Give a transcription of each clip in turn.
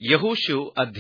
यहोशू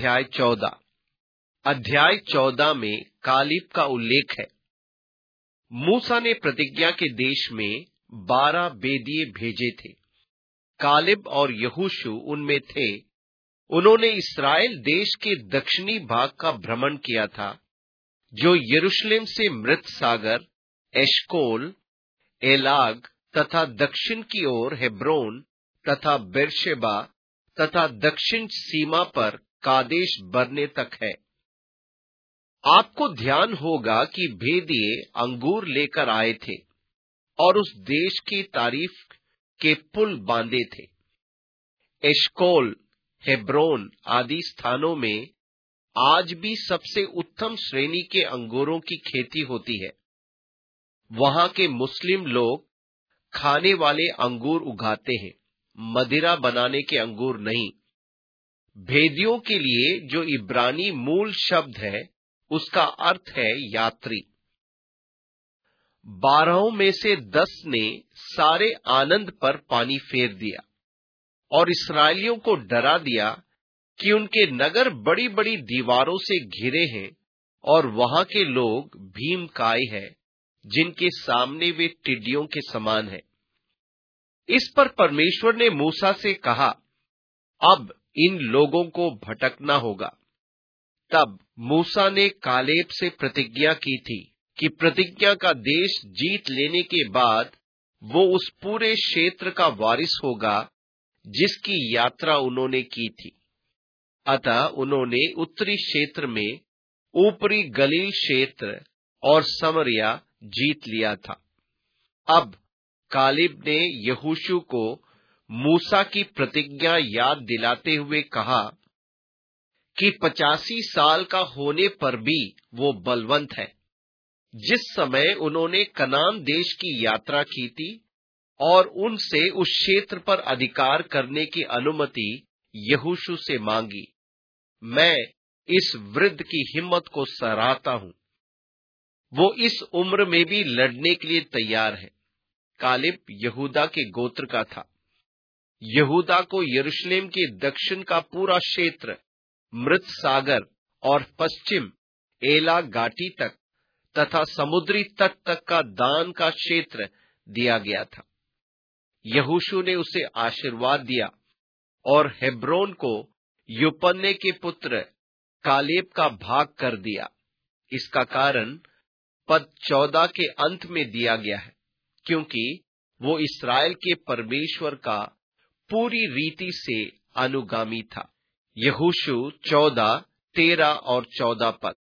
अध्याय 14 में कालेब का उल्लेख है। मूसा ने प्रतिज्ञा के देश में 12 बेदिए भेजे थे। कालेब और यहोशू उनमें थे। उन्होंने इस्राएल देश के दक्षिणी भाग का भ्रमण किया था, जो यरूशलेम से मृत सागर, एशकोल, एलाग तथा दक्षिण की ओर हेब्रोन तथा बेरशेबा तथा दक्षिण सीमा पर कादेश बरने तक है। आपको ध्यान होगा कि भेदिए अंगूर लेकर आए थे और उस देश की तारीफ के पुल बांधे थे। एशकोल, हेब्रोन आदि स्थानों में आज भी सबसे उत्तम श्रेणी के अंगूरों की खेती होती है। वहां के मुस्लिम लोग खाने वाले अंगूर उगाते हैं, मदिरा बनाने के अंगूर नहीं। भेदियों के लिए जो इब्रानी मूल शब्द है, उसका अर्थ है यात्री। 12 में से 10 ने सारे आनंद पर पानी फेर दिया और इस्राएलियों को डरा दिया कि उनके नगर बड़ी बड़ी दीवारों से घिरे हैं और वहां के लोग भीमकाय हैं, जिनके सामने वे टिड्डियों के समान हैं। इस पर परमेश्वर ने मूसा से कहा, अब इन लोगों को भटकना होगा। तब मूसा ने कालेब से प्रतिज्ञा की थी कि प्रतिज्ञा का देश जीत लेने के बाद वो उस पूरे क्षेत्र का वारिस होगा जिसकी यात्रा उन्होंने की थी। अतः उन्होंने उत्तरी क्षेत्र में ऊपरी गलील क्षेत्र और समरिया जीत लिया था। अब कालेब ने यहोशू को मूसा की प्रतिज्ञा याद दिलाते हुए कहा कि 85 साल का होने पर भी वो बलवंत है। जिस समय उन्होंने कनान देश की यात्रा की थी और उनसे उस क्षेत्र पर अधिकार करने की अनुमति यहोशू से मांगी, मैं इस वृद्ध की हिम्मत को सराहता हूं। वो इस उम्र में भी लड़ने के लिए तैयार है। कालेब यहूदा के गोत्र का था। यहूदा को यरूशलेम के दक्षिण का पूरा क्षेत्र, मृत सागर और पश्चिम एला घाटी तक तथा समुद्री तट तक का दान का क्षेत्र दिया गया था। यहोशू ने उसे आशीर्वाद दिया और हेब्रोन को यूपन्ने के पुत्र कालेब का भाग कर दिया। इसका कारण पद 14 के अंत में दिया गया है, क्योंकि वो इस्राएल के परमेश्वर का पूरी रीति से अनुगामी था। यहोशू 14, 13 और 14 पद।